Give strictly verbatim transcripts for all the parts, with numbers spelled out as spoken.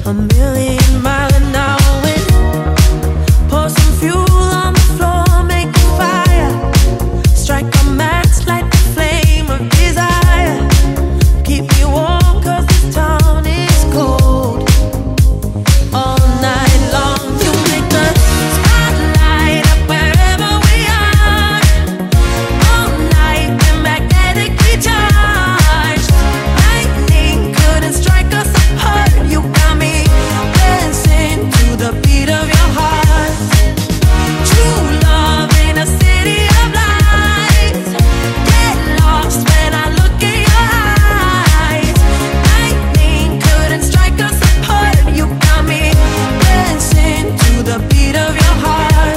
a million mile an hour wind. Pour some fuel on the floor, make a fire. Strike a match, light the flame of desire. Keep me warm, cause this town is cold. All night long, you make the spotlight up wherever we are. All night, we're magnetically charged. Lightning couldn't strike us apart. You got me dancing to the beat of your heart. True love in a city of lights. Get lost when I look in your eyes. Lightning couldn't strike us apart. You got me dancing to the beat of your heart.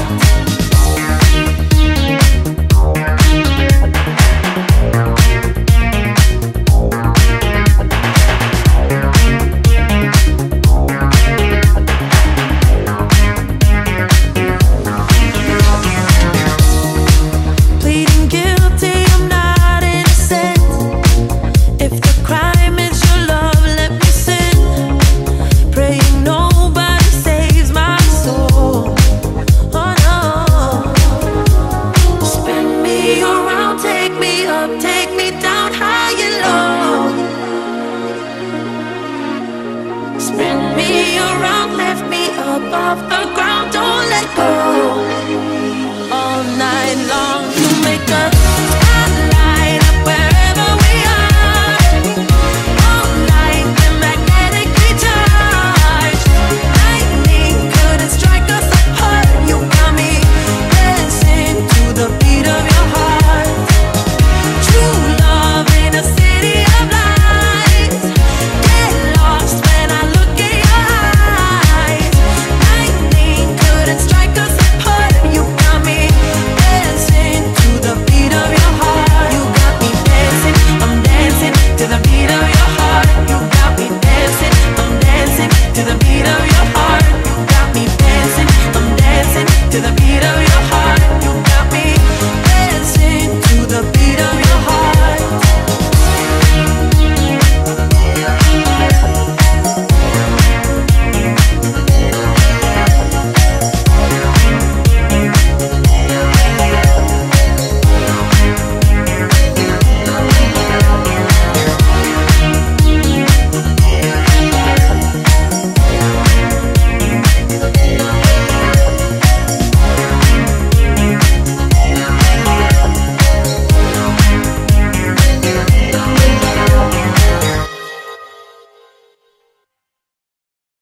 Pleading guilty, I'm not innocent. If the crime is your love, let me sin. Praying nobody saves my soul. Oh no. Spin me around, take me up, take me down high and low. Spin me around, lift me up off the ground, don't let go.